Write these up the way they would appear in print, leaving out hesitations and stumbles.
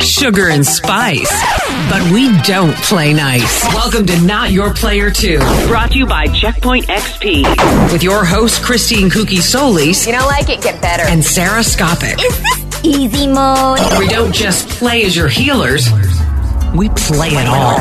sugar and spice. But we don't play nice. Welcome to Not Your Player 2. Brought to you by Checkpoint XP. With your host, Christine Kooky Solis. You don't like it, get better. And Sarah Skopik. Is this easy mode? We don't just play as your healers. We play it all.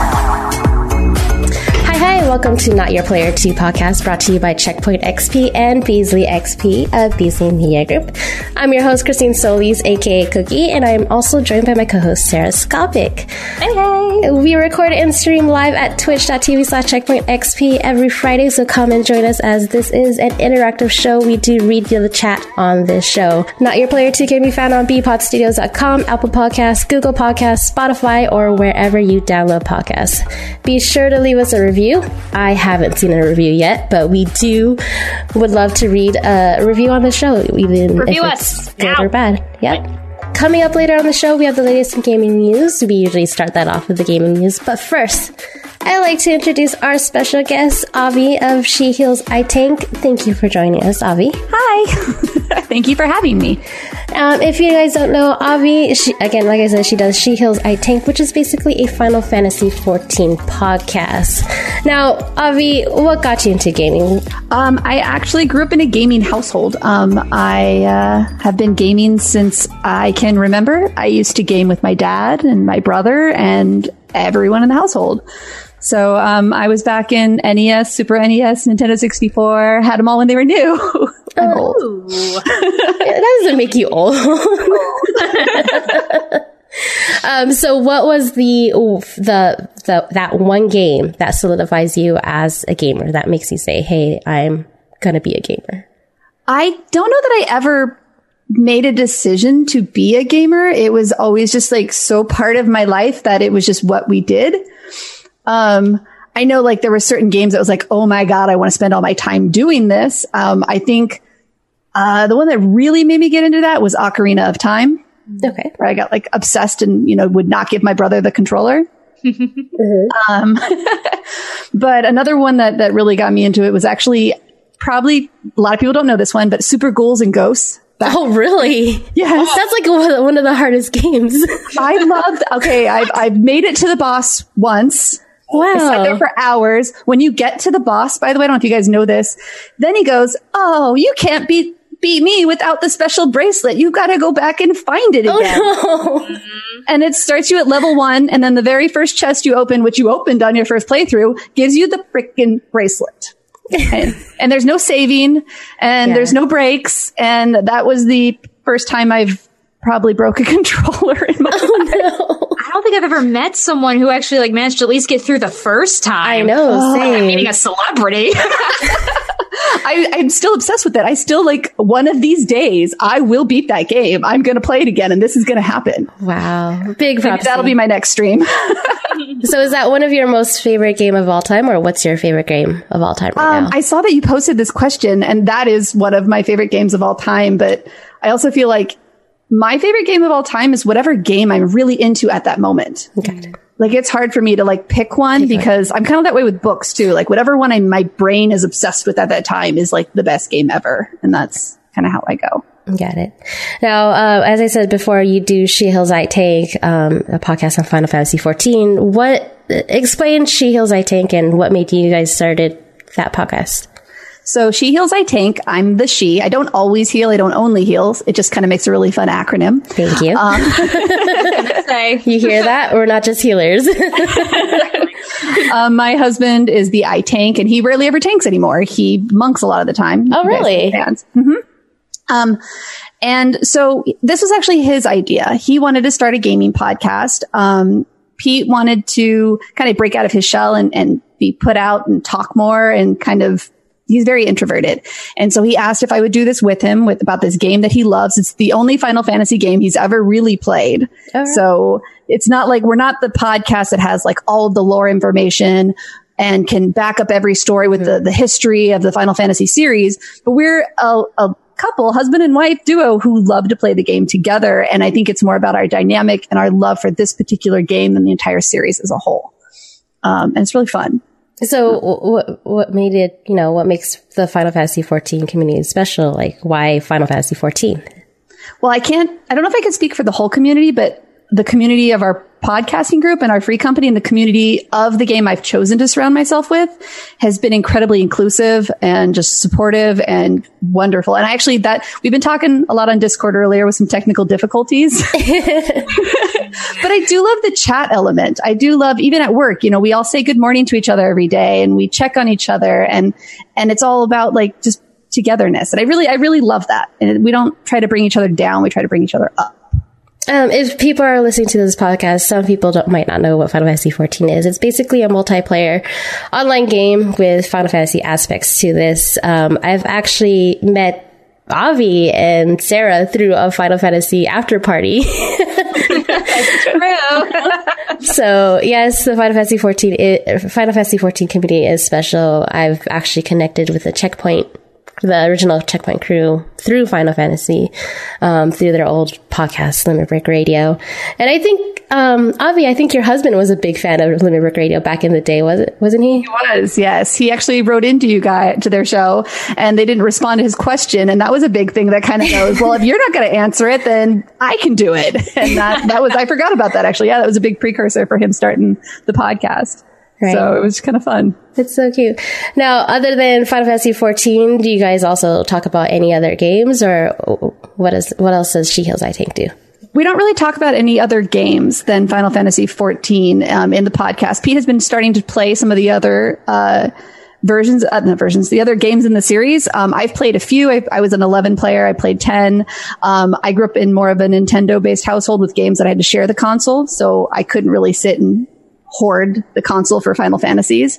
Hi, welcome to Not Your Player 2 podcast, brought to you by Checkpoint XP and Beasley XP of Beasley Media Group. I'm your host, Christine Solis, aka Cookie, and I'm also joined by my co-host, Sarah Skopik. Hey. We record and stream live at twitch.tv/checkpointxp every Friday, so come and join us as this is an interactive show. We do read the chat on this show. Not Your Player 2 can be found on bpodstudios.com, Apple Podcasts, Google Podcasts, Spotify, or wherever you download podcasts. Be sure to leave us a review. I haven't seen a review yet, but we would love to read a review on the show, even review if it's good or bad. Yep. Coming up later on the show, we have the latest in gaming news. We usually start that off with the gaming news, but first, I'd like to introduce our special guest, Avi of She Heals I Tank. Thank you for joining us, Avi. Hi. Thank you for having me. If you guys don't know, Avi, again, like I said, she does She Heals I Tank, which is basically a Final Fantasy XIV podcast. Now, Avi, what got you into gaming? I actually grew up in a gaming household. I have been gaming since I can remember. I used to game with my dad and my brother and everyone in the household. So I was back in NES, Super NES, Nintendo 64, had them all when they were new. I'm old. That doesn't make you old. So what was that one game that solidifies you as a gamer, that makes you say, hey, I'm gonna be a gamer? I don't know that I ever made a decision to be a gamer. It was always just like so part of my life that it was just what we did. I know like there were certain games that was like, oh my God, I want to spend all my time doing this. I think the one that really made me get into that was Ocarina of Time. Okay. Where I got like obsessed and, would not give my brother the controller. But another one that really got me into it was actually probably, a lot of people don't know this one, but Super Ghouls and Ghosts. Oh, really? Yes. That's like one of the hardest games. I've made it to the boss once. Wow. I sat there for hours. When you get to the boss, by the way, I don't know if you guys know this, then he goes, oh, you can't beat me without the special bracelet. You got to go back and find it again. Oh, no. And it starts you at level 1. And then the very first chest you open, which you opened on your first playthrough, gives you the frickin' bracelet. and there's no saving and there's no breaks. And that was the first time I've probably broke a controller in my life. No. I don't think I've ever met someone who actually like managed to at least get through the first time. I know, same. I'm meeting a celebrity. I'm still obsessed with it. I still like one of these days I will beat that game. I'm going to play it again and this is going to happen. Wow. Big props. That'll be my next stream. So is that one of your most favorite game of all time, or what's your favorite game of all time right now? I saw that you posted this question and that is one of my favorite games of all time. But I also feel like my favorite game of all time is whatever game I'm really into at that moment. Okay. Like it's hard for me to like pick one because I'm kind of that way with books too. Like whatever one my brain is obsessed with at that time is like the best game ever. And that's kind of how I go. Got it. Now, as I said before, you do She Heals I Tank, a podcast on Final Fantasy XIV. Explain She Heals I Tank and what made you guys started that podcast? So She Heals I Tank. I'm the she. I don't always heal. I don't only heal. It just kind of makes a really fun acronym. Thank you. You hear that? We're not just healers. My husband is the I Tank, and he rarely ever tanks anymore. He monks a lot of the time. Oh, really? Mm-hmm. And so this was actually his idea. He wanted to start a gaming podcast. Pete wanted to kind of break out of his shell and be put out and talk more and kind of, he's very introverted. And so he asked if I would do this with him about this game that he loves. It's the only Final Fantasy game he's ever really played. Right. So it's not like we're not the podcast that has like all of the lore information and can back up every story with the history of the Final Fantasy series. But we're a couple, husband and wife duo who love to play the game together. And I think it's more about our dynamic and our love for this particular game than the entire series as a whole. And it's really fun. So what made it, what makes the Final Fantasy XIV community special? Like, why Final Fantasy XIV? Well, I don't know if I can speak for the whole community, but the community of our podcasting group and our free company and the community of the game I've chosen to surround myself with has been incredibly inclusive and just supportive and wonderful. And actually we've been talking a lot on Discord earlier with some technical difficulties, but I do love the chat element. I do love, even at work, we all say good morning to each other every day and we check on each other and it's all about like just togetherness. And I really love that. And we don't try to bring each other down. We try to bring each other up. If people are listening to this podcast, some people might not know what Final Fantasy XIV is. It's basically a multiplayer online game with Final Fantasy aspects to this. I've actually met Avi and Sarah through a Final Fantasy after party. So yes, the Final Fantasy XIV community is special. I've actually connected with the original Checkpoint crew through Final Fantasy, through their old podcast, Limit Break Radio. And I think, Avi, I think your husband was a big fan of Limit Break Radio back in the day, wasn't he? He was, yes. He actually wrote into you guys, to their show, and they didn't respond to his question. And that was a big thing that kind of goes, well, if you're not going to answer it, then I can do it. And that was, I forgot about that actually. Yeah, that was a big precursor for him starting the podcast. Right. So it was kind of fun. It's so cute. Now, other than Final Fantasy XIV, do you guys also talk about any other games, or what else does She Heals, I Tank do? We don't really talk about any other games than Final Fantasy XIV in the podcast. Pete has been starting to play some of the other the other games in the series. I've played a few. I was an 11 player. I played 10. I grew up in more of a Nintendo-based household with games that I had to share the console, so I couldn't really sit and hoard the console for Final Fantasies.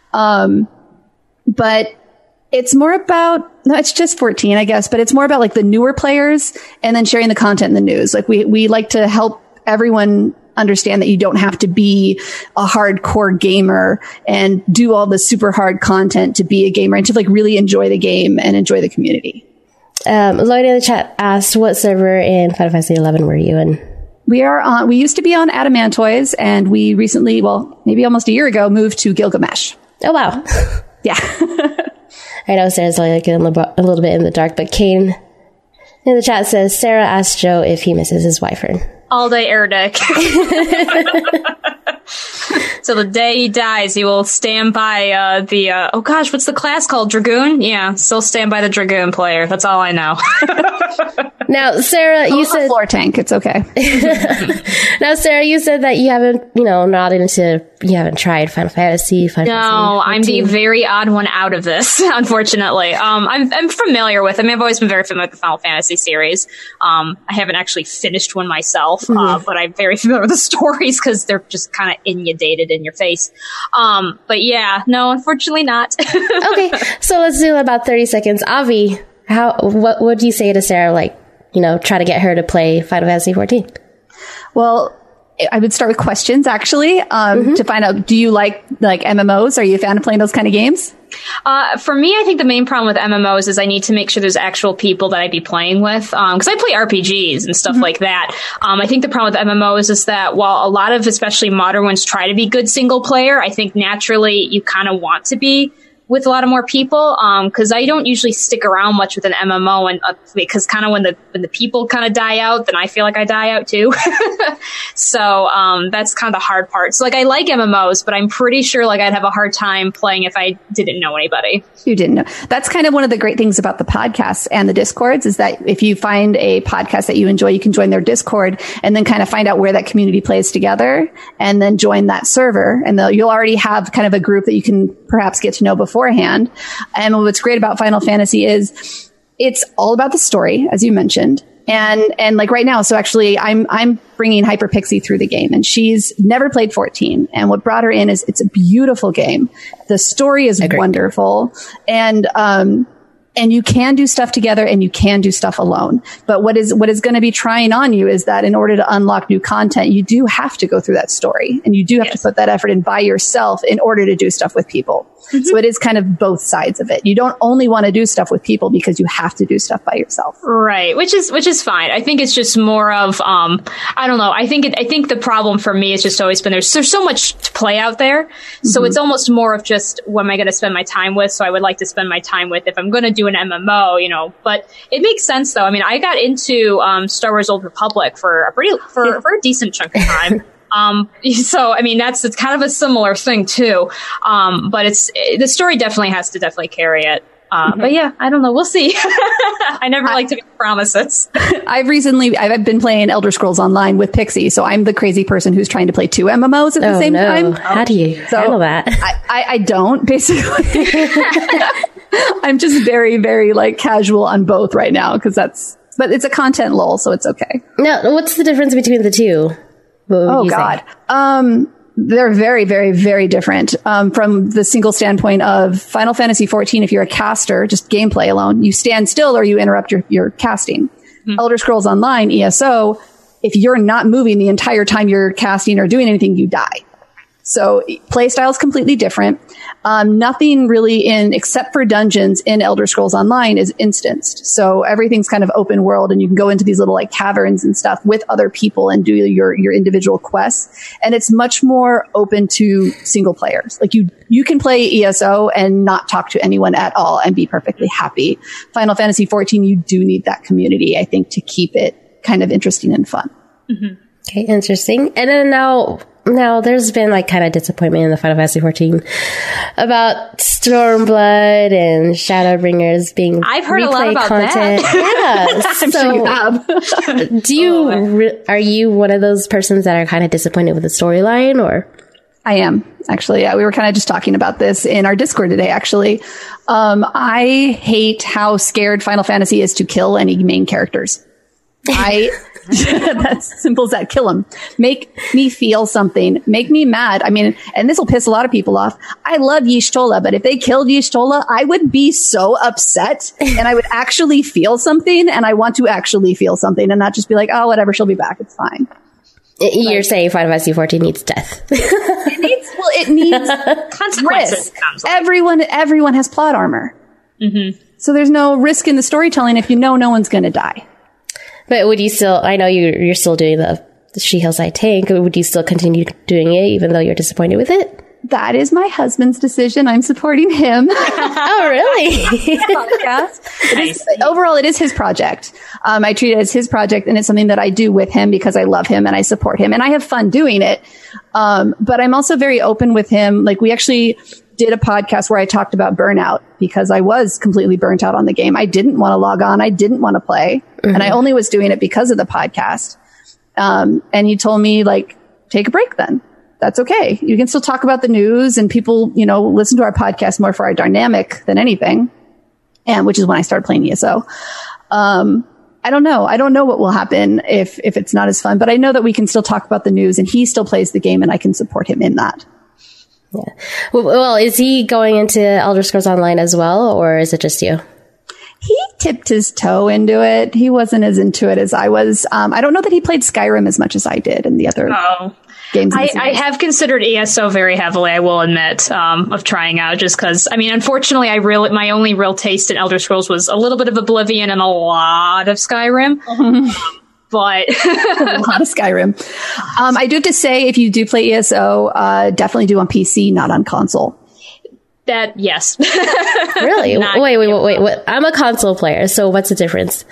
But it's more about, no, it's just 14, I guess, but it's more about like the newer players and then sharing the content in the news. Like we like to help everyone understand that you don't have to be a hardcore gamer and do all the super hard content to be a gamer, and to like really enjoy the game and enjoy the community. Lloyd in the chat asked, what server in Final Fantasy 11 were you in? We used to be on Adamantoise, and we recently, well, maybe almost a year ago, moved to Gilgamesh. Oh, wow. Yeah. I know Sarah's like a little bit in the dark, but Kane in the chat says, Sarah asked Joe if he misses his wyvern. All day air deck. So the day he dies, he will stand by oh gosh, what's the class called? Dragoon? Yeah, still stand by the Dragoon player. That's all I know. Now, Sarah, you said floor tank. It's okay. Now, Sarah, you said that you haven't, you haven't tried Final Fantasy. No, I'm the very odd one out of this, unfortunately. I'm familiar with. I've always been very familiar with the Final Fantasy series. I haven't actually finished one myself, but I'm very familiar with the stories because they're just kind of inundated in your face. But yeah, no, unfortunately not. Okay, so let's do about 30 seconds. Avi, what would you say to Sarah, try to get her to play Final Fantasy XIV? Well, I would start with questions, actually, to find out, do you like MMOs? Are you a fan of playing those kind of games? For me, I think the main problem with MMOs is I need to make sure there's actual people that I'd be playing with. Because I play RPGs and stuff like that. I think the problem with MMOs is that while a lot of, especially modern ones, try to be good single player, I think naturally you kind of want to be with a lot of more people, because I don't usually stick around much with an MMO, and because kind of when the people kind of die out, then I feel like I die out too. So that's kind of the hard part. So I like MMOs, but I'm pretty sure I'd have a hard time playing if I didn't know anybody. You didn't know. That's kind of one of the great things about the podcasts and the Discords, is that if you find a podcast that you enjoy, you can join their Discord and then kind of find out where that community plays together, and then join that server, and you'll already have kind of a group that you can perhaps get to know beforehand. And what's great about Final Fantasy is it's all about the story, as you mentioned. And right now, so actually I'm bringing Hyper Pixie through the game, and she's never played 14. And what brought her in is it's a beautiful game. The story is wonderful. And you can do stuff together and you can do stuff alone. But what is going to be trying on you is that in order to unlock new content, you do have to go through that story, and you do have to put that effort in by yourself in order to do stuff with people. So it is kind of both sides of it. You don't only want to do stuff with people because you have to do stuff by yourself. Right. Which is fine. I think it's just more of, I don't know. I think the problem for me has just always been there's so much to play out there. So it's almost more of just what am I going to spend my time with? So I would like to spend my time with if I'm going to do an MMO, but it makes sense though. I mean, I got into, Star Wars Old Republic for a decent chunk of time. So, I mean, it's kind of a similar thing too. But the story definitely has to carry it. But yeah, I don't know. We'll see. I never like to make promises. I've been playing Elder Scrolls Online with Pixie. So I'm the crazy person who's trying to play 2 MMOs at the same time. How do you handle that? I don't basically. I'm just very, very casual on both right now but it's a content lull. So it's okay. Now, what's the difference between the two? Oh God. They're very, very, very different. From the single standpoint of Final Fantasy XIV, if you're a caster, just gameplay alone, you stand still or you interrupt your casting. Elder Scrolls Online, ESO, if you're not moving the entire time you're casting or doing anything, you die. So playstyle is completely different. Nothing really except for dungeons in Elder Scrolls Online is instanced. So everything's kind of open world and you can go into these little caverns and stuff with other people and do your individual quests. And it's much more open to single players. You can play ESO and not talk to anyone at all and be perfectly happy. Final Fantasy XIV, you do need that community, I think, to keep it kind of interesting and fun. Okay, interesting. And then now there's been kind of disappointment in the Final Fantasy XIV about Stormblood and Shadowbringers being I've heard a lot about content. That. Yeah, I'm sure you have. Are you one of those persons that are kind of disappointed with the storyline, or? I am, actually. Yeah, we were kind of just talking about this in our Discord today, actually. I hate how scared Final Fantasy is to kill any main characters. That's simple as that. Kill them. Make me feel something. Make me mad. I mean, and this will piss a lot of people off. I love Y'shtola, but if they killed Y'shtola, I would be so upset and I would actually feel something, and I want to actually feel something and not just be like, oh, whatever, she'll be back. It's fine. You're saying Final Fantasy XIV needs death. It needs consequences. Everyone has plot armor. So there's no risk in the storytelling if no one's going to die. But would you still, I know you're still doing the She-Heals I Tank, would you still continue doing it even though you're disappointed with it? That is my husband's decision. I'm supporting him. Oh, really? Overall, it is his project. I treat it as his project, and it's something that I do with him because I love him and I support him and I have fun doing it. But I'm also very open with him. We actually did a podcast where I talked about burnout because I was completely burnt out on the game. I didn't want to log on. I didn't want to play. And I only was doing it because of the podcast. And he told me take a break then. That's okay. You can still talk about the news and people, listen to our podcast more for our dynamic than anything. And which is when I started playing ESO. I don't know. I don't know what will happen if it's not as fun, but I know that we can still talk about the news and he still plays the game and I can support him in that. Yeah. Well, is he going into Elder Scrolls Online as well, or is it just you? He tipped his toe into it. He wasn't as into it as I was. I don't know that he played Skyrim as much as I did in the other games. I have considered ESO very heavily, I will admit, of trying out just because, unfortunately, my only real taste in Elder Scrolls was a little bit of Oblivion and a lot of Skyrim. But a lot of Skyrim. I do have to say, if you do play ESO, definitely do on PC, not on console. That, yes. Really? Wait. I'm a console player, so what's the difference?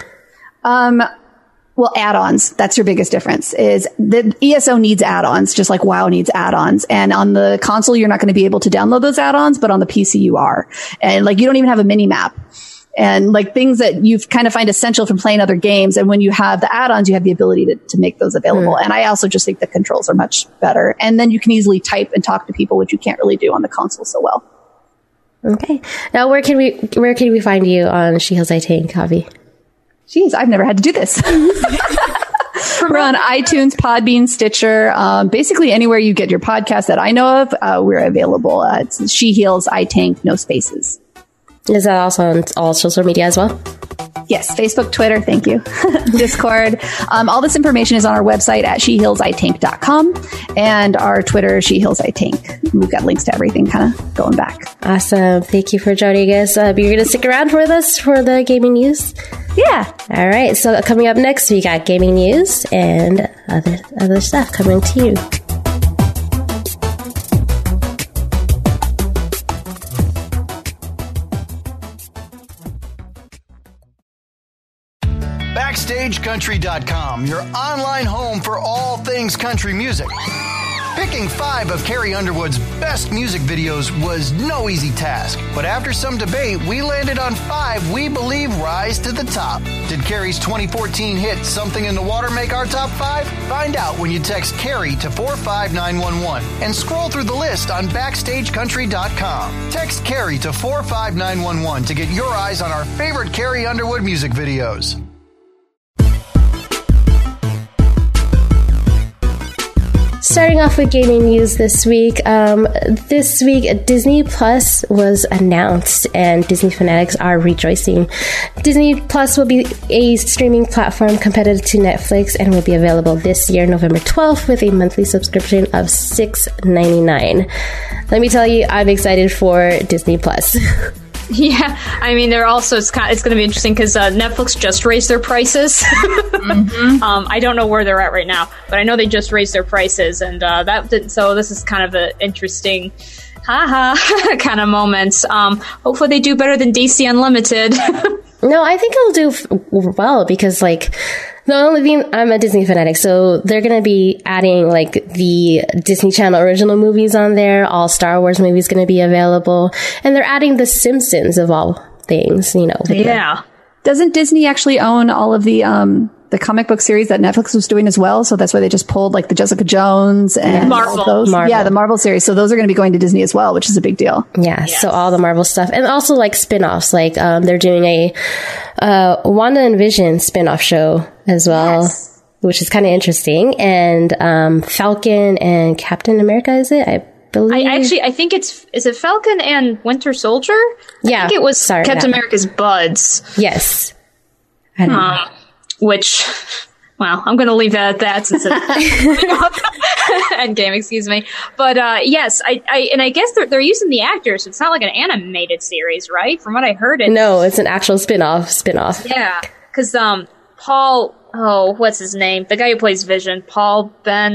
Well, add-ons. That's your biggest difference. Is the ESO needs add-ons, just like WoW needs add-ons. And on the console, you're not going to be able to download those add-ons, but on the PC, you are. And you don't even have a mini-map. And things that you kind of find essential from playing other games. And when you have the add-ons, you have the ability to make those available. And I also just think the controls are much better. And then you can easily type and talk to people, which you can't really do on the console so well. Okay. Now, where can we find you on She-Heals I Tank, Javi? Jeez, I've never had to do this. We're on iTunes, Podbean, Stitcher, basically anywhere you get your podcast that I know of, we're available. It's She-Heals I Tank, no spaces. Is that also on all social media as well? Yes, Facebook, Twitter, thank you. Discord. All this information is on our website at shehealsitink.com and our Twitter, shehealsitink. We've got links to everything kind of going back. Awesome. Thank you for joining us. You're going to stick around with us for the gaming news? Yeah. All right. So coming up next, we got gaming news and other stuff coming to you. BackstageCountry.com, your online home for all things country music. Picking 5 of Carrie Underwood's best music videos was no easy task, but after some debate, we landed on 5 we believe rise to the top. Did Carrie's 2014 hit Something in the Water make our top 5? Find out when you text Carrie to 45911 and scroll through the list on BackstageCountry.com. Text Carrie to 45911 to get your eyes on our favorite Carrie Underwood music videos. Starting off with gaming news this week. This week, Disney Plus was announced, and Disney fanatics are rejoicing. Disney Plus will be a streaming platform competitive to Netflix and will be available this year, November 12th, with a monthly subscription of $6.99. Let me tell you, I'm excited for Disney Plus. Yeah, I mean, they're also it's going to be interesting because Netflix just raised their prices. Mm-hmm. I don't know where they're at right now, but I know they just raised their prices, and so this is kind of an interesting, kind of moments. Hopefully, they do better than DC Unlimited. No, I think it'll do well because, like, the only thing, I'm a Disney fanatic, so they're going to be adding, like, the Disney Channel original movies on there. All Star Wars movies going to be available. And they're adding The Simpsons of all things, you know. Yeah. Doesn't Disney actually own all of the comic book series that Netflix was doing as well? So that's why they just pulled, like, the Jessica Jones and Marvel. all those. Marvel. Yeah, the Marvel series. So those are going to be going to Disney as well, which is a big deal. Yeah, yes. So all the Marvel stuff. And also, like, spin-offs. Like, they're doing a Wanda and Vision spin-off show as well, yes, which is kind of interesting. And Falcon and Captain America, is it? I believe. I think is it Falcon and Winter Soldier? Yeah. I think it was Captain America's buds. Yes. I don't know. Which, well, I'm going to leave that at that since it's Endgame, excuse me. But yes, I guess they're using the actors. It's not like an animated series, right? From what I heard, no, it's an actual spin-off. Yeah, because Paul, what's his name? The guy who plays Vision, Paul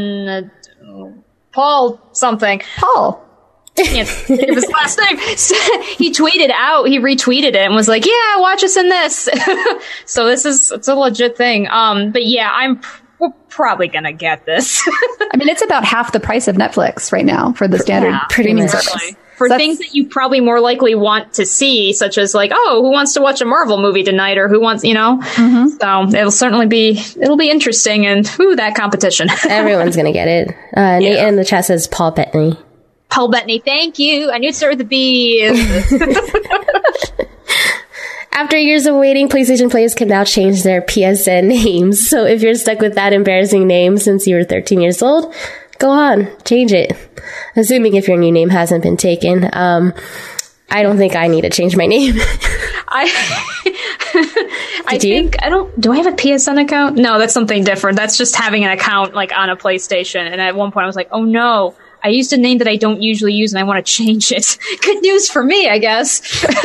something. Paul. Can't think of his last name. He retweeted it and was like, yeah, watch us in this. So it's a legit thing. But yeah, we're probably going to get this. I mean, it's about half the price of Netflix right now for the standard streaming service. For things that you probably more likely want to see, such as like, who wants to watch a Marvel movie tonight, or who wants, Mm-hmm. So it'll be interesting, and that competition. Everyone's going to get it. Nate in the chat says Paul Bettany. Paul Bettany, thank you. I knew it started with a B. After years of waiting, PlayStation players can now change their PSN names. So if you're stuck with that embarrassing name since you were 13 years old, go on, change it. Assuming if your new name hasn't been taken. I don't think I need to change my name. Do I have a PSN account? No, that's something different. That's just having an account like on a PlayStation. And at one point I was like, oh no, I used a name that I don't usually use and I want to change it. Good news for me, I guess.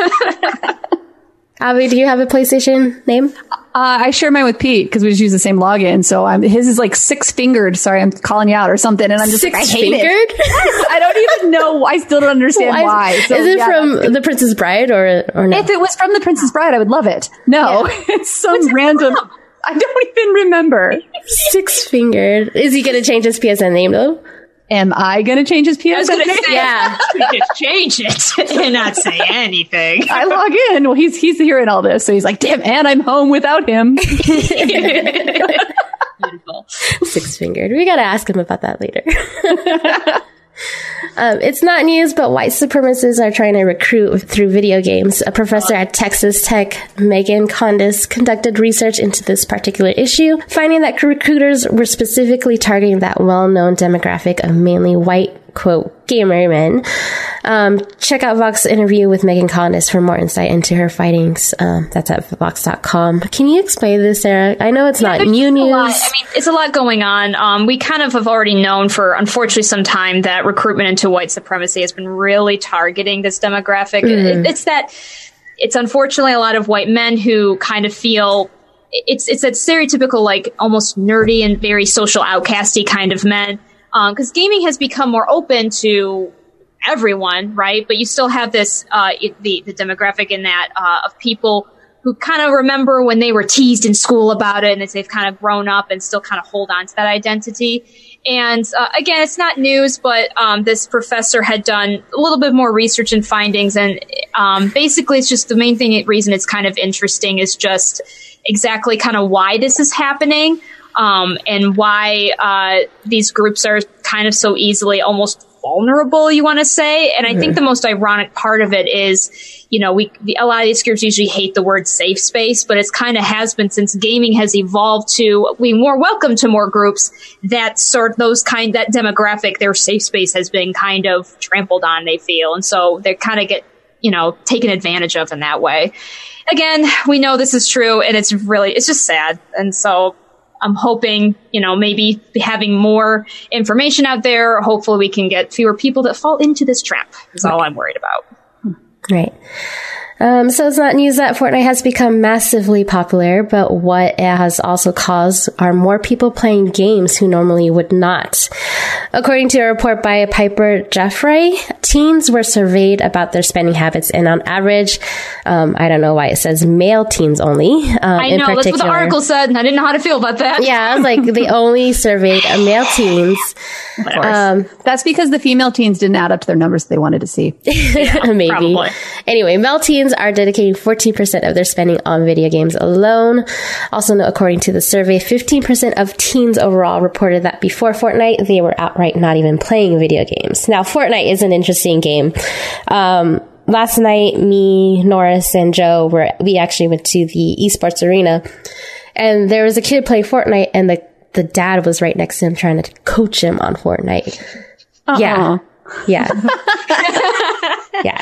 Abby, do you have a PlayStation name? I share mine with Pete because we just use the same login. So his is like 6-fingered. Sorry, I'm calling you out or something. And I'm just like, I hate it. I don't even know. I still don't understand why. So, is it from The Princess Bride or no? If it was from The Princess Bride, I would love it. No, it's some random. I don't even remember. 6-fingered. Is he going to change his PSN name though? Am I going to change his PSN name? Yeah. Just change it and not say anything. I log in. Well, he's hearing all this. So he's like, damn, and I'm home without him. Beautiful. 6-fingered. We got to ask him about that later. It's not news, but white supremacists are trying to recruit through video games. A professor at Texas Tech, Megan Condis, conducted research into this particular issue, finding that recruiters were specifically targeting that well-known demographic of mainly white, quote, gamer men. Check out Vox's interview with Megan Collis for more insight into her fightings. That's at Vox.com. Can you explain this, Sarah? I know it's not new news. I mean, it's a lot going on. We kind of have already known for, unfortunately, some time that recruitment into white supremacy has been really targeting this demographic. It's unfortunately a lot of white men who kind of feel it's that stereotypical, like almost nerdy and very social outcasty kind of men. Because gaming has become more open to everyone, right? But you still have this, the demographic in that, of people who kind of remember when they were teased in school about it, and they've kind of grown up and still kind of hold on to that identity. And again, it's not news, but this professor had done a little bit more research and findings, and basically it's just the main reason it's kind of interesting is just exactly kind of why this is happening, and why these groups are kind of so easily almost vulnerable, you want to say. And I think the most ironic part of it is, you know, a lot of these groups usually hate the word safe space, but it's kind of has been since gaming has evolved to we more welcome to more groups that that demographic, their safe space has been kind of trampled on, they feel. And so they kind of get, you know, taken advantage of in that way. Again, we know this is true, and it's just sad. And so I'm hoping, you know, maybe having more information out there, hopefully we can get fewer people that fall into this trap is all I'm worried about. Right. So it's not news that Fortnite has become massively popular, but what it has also caused are more people playing games who normally would not. According to a report by Piper Jaffray, teens were surveyed about their spending habits, and on average, I don't know why it says male teens only. I know, that's what the article said, and I didn't know how to feel about that. Yeah, I was like, they only surveyed male teens. That's because the female teens didn't add up to their numbers they wanted to see. Maybe. Probably. Anyway, male teens are dedicating 14% of their spending on video games alone. Also, according to the survey, 15% of teens overall reported that before Fortnite, they were outright not even playing video games. Now, Fortnite is an interesting game. Last night, me, Norris, and Joe we actually went to the esports arena, and there was a kid playing Fortnite, and the dad was right next to him trying to coach him on Fortnite. Yeah. Yeah. Yeah.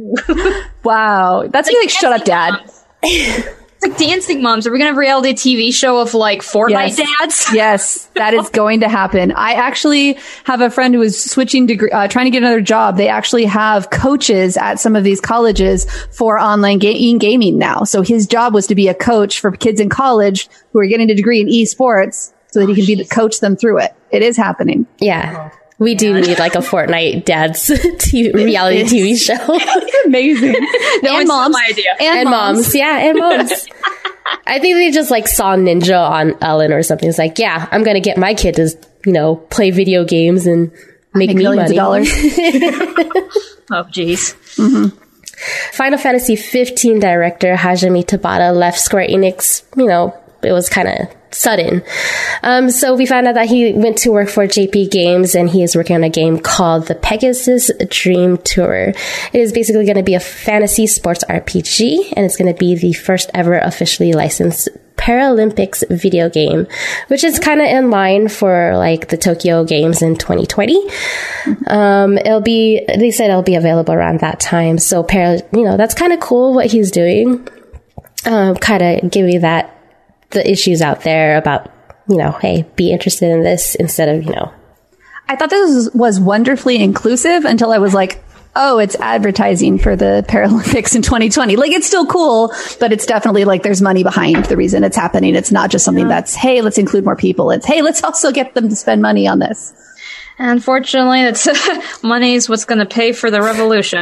Wow. That's like shut up, Dad. It's like Dancing Moms. Are we going to have a reality TV show of like Fortnite dads? Yes, that is going to happen. I actually have a friend who is switching trying to get another job. They actually have coaches at some of these colleges for online gaming now. So his job was to be a coach for kids in college who are getting a degree in esports so that he can coach them through it. It is happening. Yeah. We do need like a Fortnite dad's reality TV show. Amazing. And moms. My idea. And moms. Yeah, and moms. I think they just like saw Ninja on Ellen or something. It's like, yeah, I'm going to get my kid to, you know, play video games and make me millions money. of dollars. Oh, geez. Mm-hmm. Final Fantasy 15 director Hajime Tabata left Square Enix. You know, it was kind of sudden. So we found out that he went to work for JP Games, and he is working on a game called the Pegasus Dream Tour. It is basically going to be a fantasy sports RPG, and it's going to be the first ever officially licensed Paralympics video game, which is kind of in line for like the Tokyo Games in 2020. They said it'll be available around that time. So that's kind of cool what he's doing. Kind of giving the issues out there about, you know, hey, be interested in this instead of, you know. I thought this was wonderfully inclusive until I was like, oh, it's advertising for the Paralympics in 2020. Like, it's still cool, but it's definitely like there's money behind the reason it's happening. It's not just something that's, hey, let's include more people. It's, hey, let's also get them to spend money on this. Unfortunately, that's money is what's going to pay for the revolution.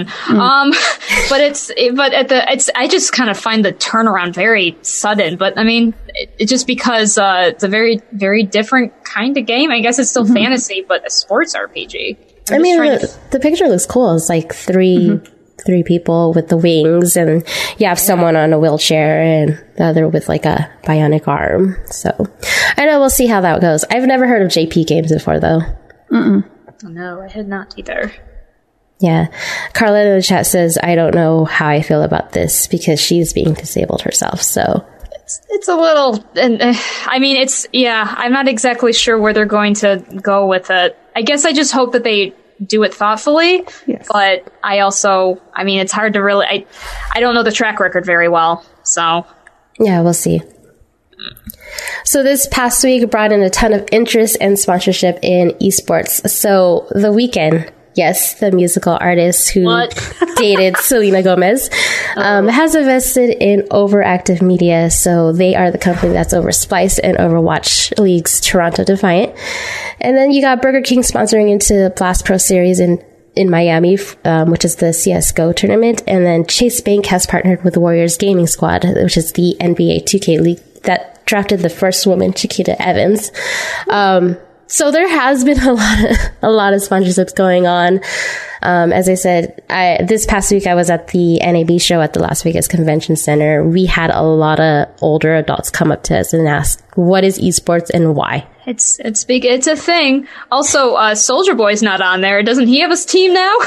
I just kind of find the turnaround very sudden. But I mean, it's just because it's a very, very different kind of game. I guess it's still fantasy, but a sports RPG. I mean, the picture looks cool. It's like three people with the wings, and you have someone on a wheelchair and the other with like a bionic arm. So I know we'll see how that goes. I've never heard of JP Games before, though. No, I had not either. Yeah. Carla in the chat says, I don't know how I feel about this because she's being disabled herself. So it's a little, and I mean, I'm not exactly sure where they're going to go with it. I guess I just hope that they do it thoughtfully. Yes. But I mean, it's hard to really, I don't know the track record very well. So. Yeah, we'll see. So this past week brought in a ton of interest and sponsorship in esports. So The Weeknd, yes, the musical artist who dated Selena Gomez, has invested in Overactive Media. So they are the company that's over Splice and Overwatch League's Toronto Defiant. And then you got Burger King sponsoring into Blast Pro Series in Miami, which is the CSGO tournament. And then Chase Bank has partnered with the Warriors Gaming Squad, which is the NBA 2K league that drafted the first woman, Chiquita Evans. So there has been a lot of sponsorships going on. As I said, this past week I was at the NAB show at the Las Vegas Convention Center. We had a lot of older adults come up to us and ask, what is esports and why? It's big. It's a thing. Also, Soldier Boy's not on there. Doesn't he have his team now?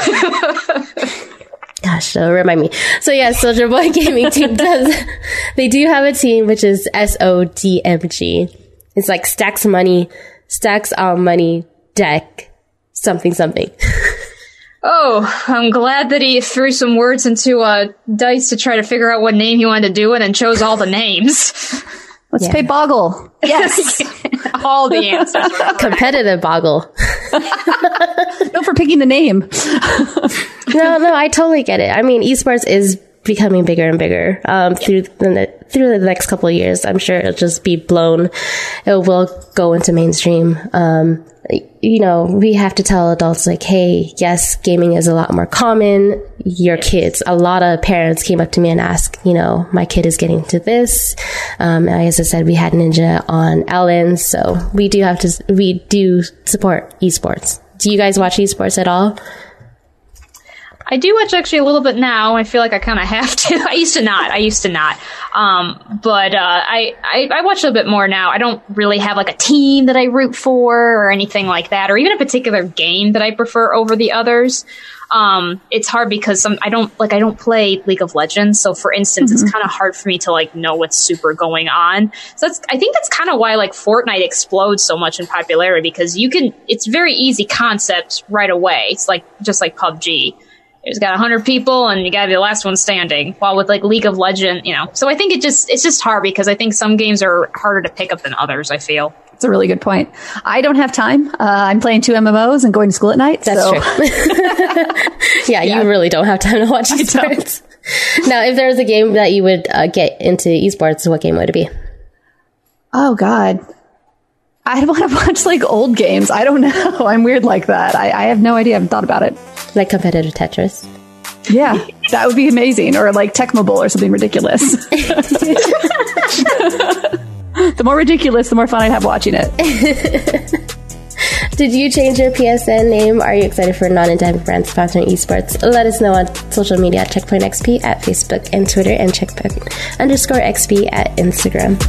Gosh, don't remind me. So yeah, Soldier Boy Gaming Team they do have a team, which is SODMG. It's like stacks on money, deck, something. Oh, I'm glad that he threw some words into dice to try to figure out what name he wanted to do it and chose all the names. Let's pay Boggle. Yes. All the answers. Competitive Boggle. No, for picking the name. No, I totally get it. I mean, esports is becoming bigger and bigger through the next couple of years. I'm sure it'll just be blown. It will go into mainstream. We have to tell adults like, hey, yes, gaming is a lot more common. Your kids, a lot of parents came up to me and asked, my kid is getting to this. As I said, we had Ninja on Ellen, so we do support esports. Do you guys watch esports at all? I do watch actually a little bit now. I feel like I kind of have to. I used to not. But I watch a little bit more now. I don't really have like a team that I root for or anything like that, or even a particular game that I prefer over the others. It's hard because I don't play League of Legends. So for instance, it's kind of hard for me to know what's super going on. So I think that's kind of why Fortnite explodes so much in popularity, because it's very easy concept right away. It's just like PUBG. It's got 100 people and you gotta be the last one standing. While with League of Legends, so I think it's just hard because I think some games are harder to pick up than others, I feel. That's a really good point. I don't have time. I'm playing 2 MMOs and going to school at night. That's true. Yeah, you really don't have time to watch esports. Now, if there was a game that you would get into esports, what game would it be? Oh, God. I want to watch old games. I don't know. I'm weird like that. I have no idea. I haven't thought about it. Like competitive Tetris? Yeah, that would be amazing. Or Tecmo Bowl or something ridiculous. The more ridiculous, the more fun I'd have watching it. Did you change your PSN name? Are you excited for non-endemic brands sponsoring esports? Let us know on social media at Checkpoint XP at Facebook and Twitter, and Checkpoint_XP at Instagram.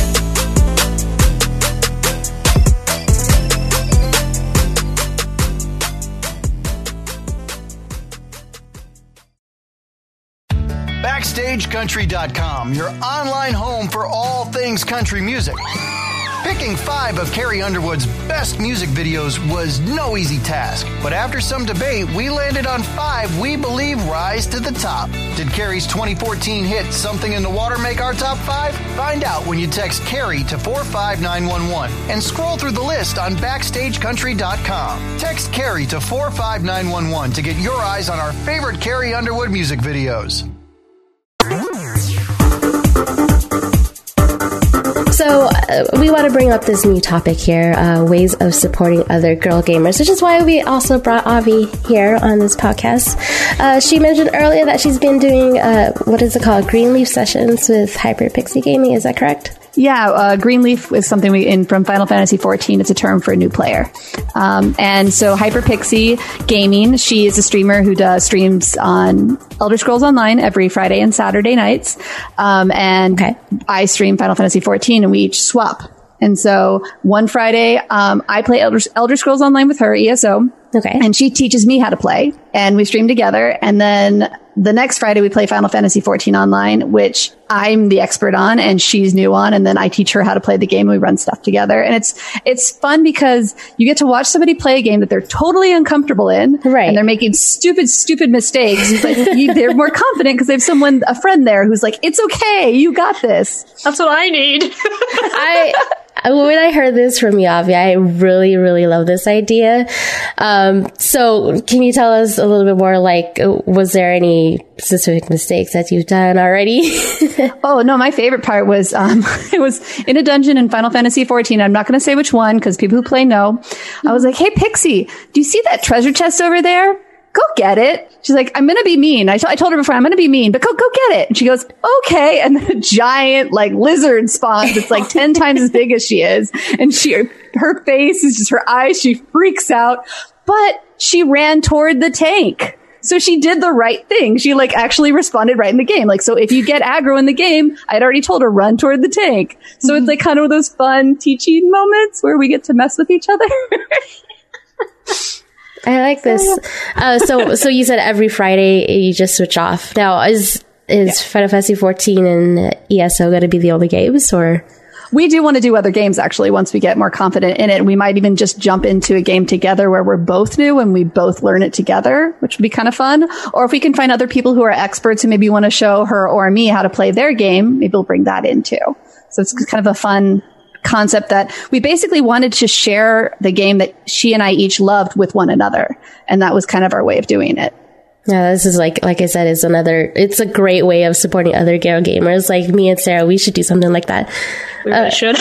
BackstageCountry.com, your online home for all things country music. Picking 5 of Carrie Underwood's best music videos was no easy task, but after some debate, we landed on 5 we believe rise to the top. Did Carrie's 2014 hit Something in the Water make our top 5? Find out when you text Carrie to 45911 and scroll through the list on BackstageCountry.com. Text Carrie to 45911 to get your eyes on our favorite Carrie Underwood music videos. So we want to bring up this new topic here, ways of supporting other girl gamers, which is why we also brought Avi here on this podcast. She mentioned earlier that she's been doing, what is it called, Greenleaf sessions with Hyperpixie Gaming. Is that correct? Yeah, Greenleaf is something from Final Fantasy XIV. It's a term for a new player. And so Hyperpixie Gaming, she is a streamer who does streams on Elder Scrolls Online every Friday and Saturday nights. I stream Final Fantasy XIV, and we each swap. And so one Friday, I play Elder Scrolls Online with her, ESO. Okay. And she teaches me how to play, and we stream together. And then the next Friday we play Final Fantasy 14 online, which I'm the expert on and she's new on. And then I teach her how to play the game and we run stuff together. And it's fun because you get to watch somebody play a game that they're totally uncomfortable in. Right. And they're making stupid mistakes, but they're more confident because they have a friend there who's like, it's okay. You got this. That's what I need. When I heard this from you, Avi, I really, really love this idea. So can you tell us a little bit more, like, was there any specific mistakes that you've done already? Oh, no, my favorite part was, it was in a dungeon in Final Fantasy 14. I'm not going to say which one because people who play know. I was like, hey, Pixie, do you see that treasure chest over there? Go get it. She's like, I'm going to be mean. I told her before, I'm going to be mean, but go get it. And she goes, okay. And then a giant like lizard spawns. It's like 10 times as big as she is. And her face is just her eyes. She freaks out, but she ran toward the tank. So she did the right thing. She like actually responded right in the game. Like, so if you get aggro in the game, I'd already told her run toward the tank. So it's like kind of those fun teaching moments where we get to mess with each other. I like this. So you said every Friday you just switch off. Now, is Final Fantasy 14 and ESO going to be the only games, or? We do want to do other games, actually, once we get more confident in it. We might even just jump into a game together where we're both new and we both learn it together, which would be kind of fun. Or if we can find other people who are experts who maybe want to show her or me how to play their game, maybe we'll bring that in too. So it's kind of a fun concept that we basically wanted to share the game that she and I each loved with one another. And that was kind of our way of doing it. Yeah, this is like I said, it's a great way of supporting other girl gamers like me and Sarah. We should do something like that. We really should.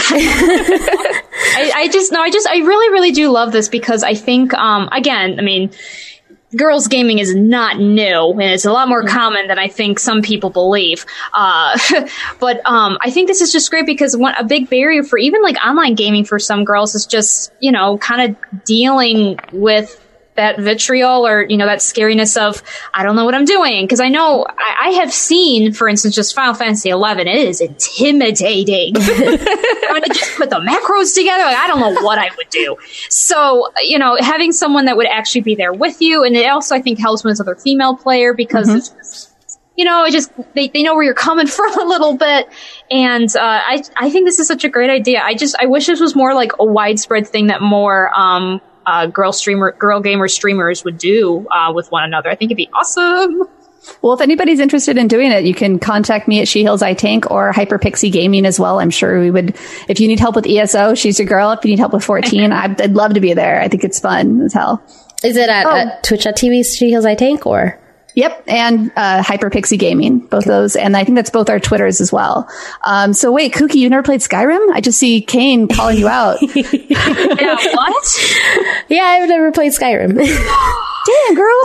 I really, really do love this because I think, again, I mean, girls gaming is not new and it's a lot more common than I think some people believe. But I think this is just great because a big barrier for even like online gaming for some girls is just, kind of dealing with that vitriol or, that scariness of, I don't know what I'm doing. Cause I know I have seen, for instance, just Final Fantasy 11. It is intimidating. Trying to just put the macros together. Like, I don't know what I would do. So, having someone that would actually be there with you. And it also, I think, helps when it's another female player because it's just, they know where you're coming from a little bit. And, I think this is such a great idea. I wish this was more like a widespread thing that more, girl gamer streamers would do with one another. I think it'd be awesome. Well, if anybody's interested in doing it, you can contact me at SheHealsITank or Hyperpixie Gaming as well. I'm sure we would. If you need help with ESO, she's your girl. If you need help with 14, I'd love to be there. I think it's fun as hell. Is it at twitch.tv SheHealsITank or? Yep, and Hyperpixie Gaming, both those, and I think that's both our Twitters as well. So wait, Kookie, you never played Skyrim? I just see Kane calling you out. Yeah, what? Yeah, I've never played Skyrim. Damn, girl!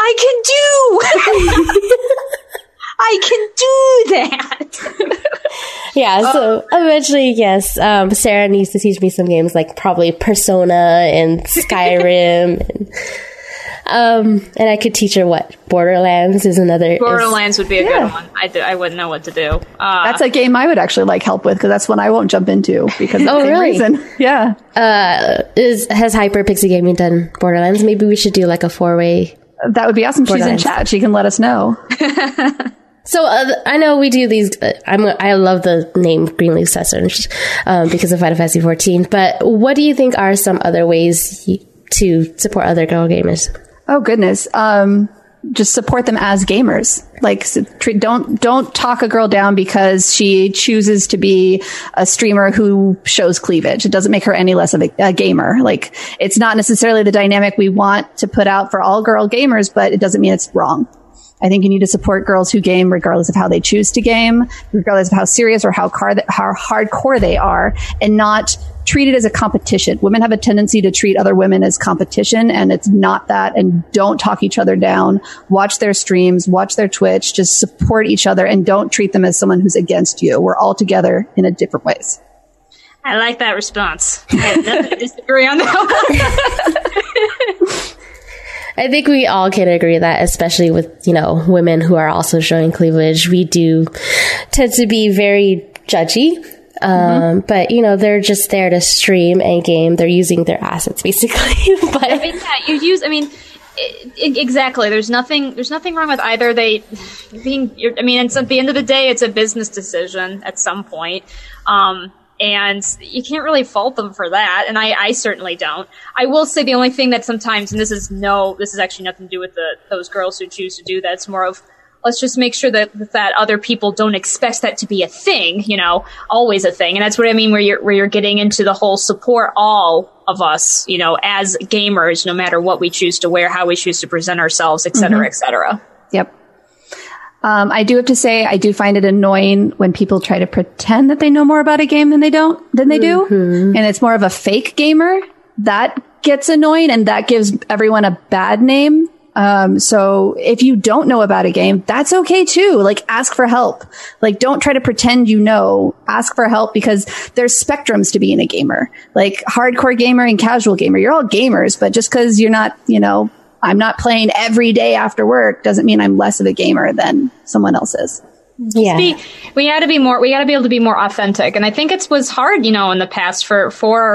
I can do that. Yeah, so eventually, yes, Sarah needs to teach me some games like probably Persona and Skyrim and I could teach her what Borderlands is another. Borderlands would be a good one. I wouldn't know what to do. That's a game I would actually like help with because that's one I won't jump into because of the same reason. Yeah. Has Hyperpixie Gaming done Borderlands? Maybe we should do like a 4-way. That would be awesome. She's in chat. She can let us know. So I know we do these. I love the name Greenleaf Sessions because of Final Fantasy 14. But what do you think are some other ways to support other girl gamers? Oh goodness. Just support them as gamers. Like, don't talk a girl down because she chooses to be a streamer who shows cleavage. It doesn't make her any less of a gamer. Like, it's not necessarily the dynamic we want to put out for all girl gamers, but it doesn't mean it's wrong. I think you need to support girls who game regardless of how they choose to game, regardless of how serious or how hardcore they are, and not treat it as a competition. Women have a tendency to treat other women as competition, and it's not that. And don't talk each other down. Watch their streams, watch their Twitch, just support each other and don't treat them as someone who's against you. We're all together in a different ways. I like that response. I have nothing to disagree on that one. I think we all can agree that, especially with, women who are also showing cleavage, we do tend to be very judgy. But they're just there to stream and game. They're using their assets basically. But Exactly. There's nothing wrong with either. At the end of the day, it's a business decision at some point. And you can't really fault them for that. And I certainly don't. I will say the only thing that sometimes, and this is actually nothing to do with those girls who choose to do that. It's more of, let's just make sure that other people don't expect that to be a thing, always a thing. And that's what I mean, where you're getting into the whole support all of us, as gamers, no matter what we choose to wear, how we choose to present ourselves, et cetera, et cetera. Yep. I do have to say, I do find it annoying when people try to pretend that they know more about a game than they do. And it's more of a fake gamer. That gets annoying, and that gives everyone a bad name. So if you don't know about a game, that's okay too. Like, ask for help. Like, don't try to pretend you know. Ask for help, because there's spectrums to being a gamer. Like, hardcore gamer and casual gamer. You're all gamers, but just because you're not, I'm not playing every day after work doesn't mean I'm less of a gamer than someone else is. Yeah. We got to be able to be more authentic. And I think it was hard, in the past for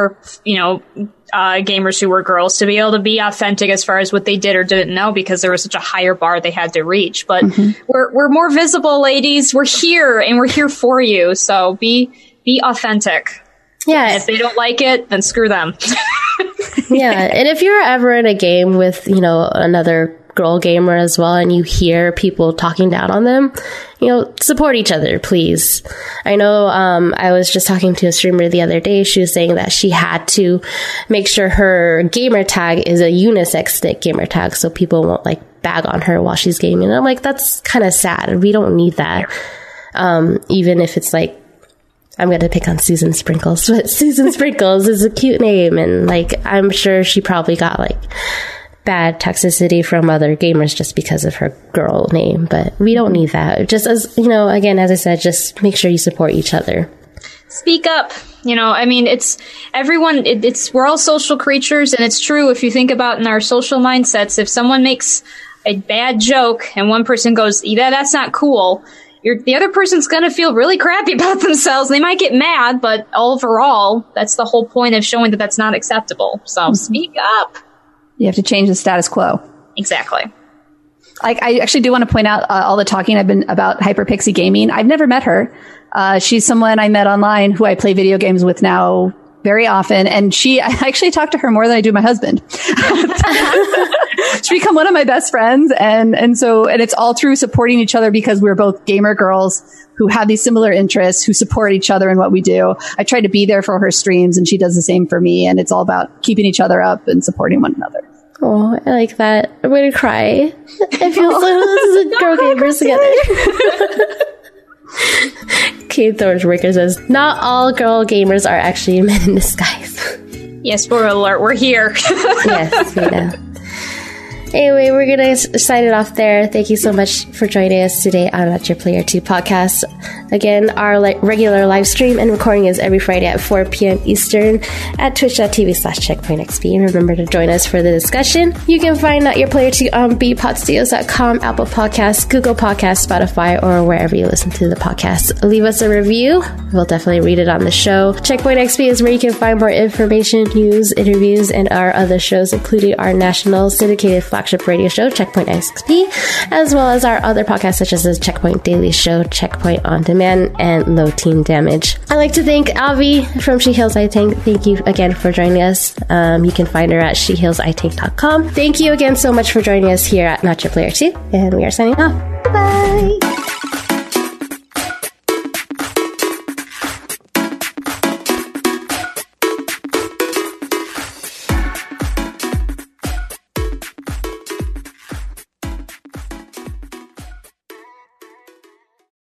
gamers who were girls to be able to be authentic as far as what they did or didn't know, because there was such a higher bar they had to reach. But we're more visible, ladies. We're here, and we're here for you. So be authentic. Yeah. And if they don't like it, then screw them. Yeah. And if you're ever in a game with, another girl gamer as well, and you hear people talking down on them, support each other, please. I know, I was just talking to a streamer the other day. She was saying that she had to make sure her gamer tag is a unisex gamer tag, so people won't bag on her while she's gaming. And I'm like, that's kind of sad. We don't need that. Even if it's I'm going to pick on Susan Sprinkles, but Susan Sprinkles is a cute name. And I'm sure she probably got bad toxicity from other gamers just because of her girl name, but we don't need that. Just as, again, as I said, just make sure you support each other. Speak up. It's everyone, we're all social creatures, and it's true. If you think about in our social mindsets, if someone makes a bad joke and one person goes, yeah, that's not cool, the other person's going to feel really crappy about themselves. They might get mad, but overall, that's the whole point of showing that that's not acceptable. So speak up. You have to change the status quo. Exactly. I actually do want to point out all the talking I've been about Hyperpixie Gaming. I've never met her. She's someone I met online who I play video games with now very often. And I actually talk to her more than I do my husband. She's become one of my best friends. And it's all through supporting each other, because we're both gamer girls who have these similar interests, who support each other in what we do. I try to be there for her streams, and she does the same for me. And it's all about keeping each other up and supporting one another. Oh, I like that. I'm going to cry. I feel this is a girl gamers together. Kate Thornworker says, not all girl gamers are actually men in disguise. Yes, spoiler alert, we're here. Yes, we know. Anyway, we're going to sign it off there. Thank you so much for joining us today on Not Your Player 2 podcast. Again, our regular live stream and recording is every Friday at 4 p.m. Eastern at twitch.tv/checkpointxp. And remember to join us for the discussion. You can find Not Your Player 2 on bpodstudios.com, Apple Podcasts, Google Podcasts, Spotify, or wherever you listen to the podcast. Leave us a review. We'll definitely read it on the show. Checkpoint XP is where you can find more information, news, interviews, and our other shows, including our national syndicated flagship radio show, Checkpoint XP, as well as our other podcasts such as the Checkpoint Daily Show, Checkpoint On Demand, and Low Team Damage. I'd like to thank Avi from She Heals I Tank. Thank you again for joining us. You can find her at shehealsitank.com. Thank you again so much for joining us here at Not Your Player 2, and we are signing off. Bye-bye!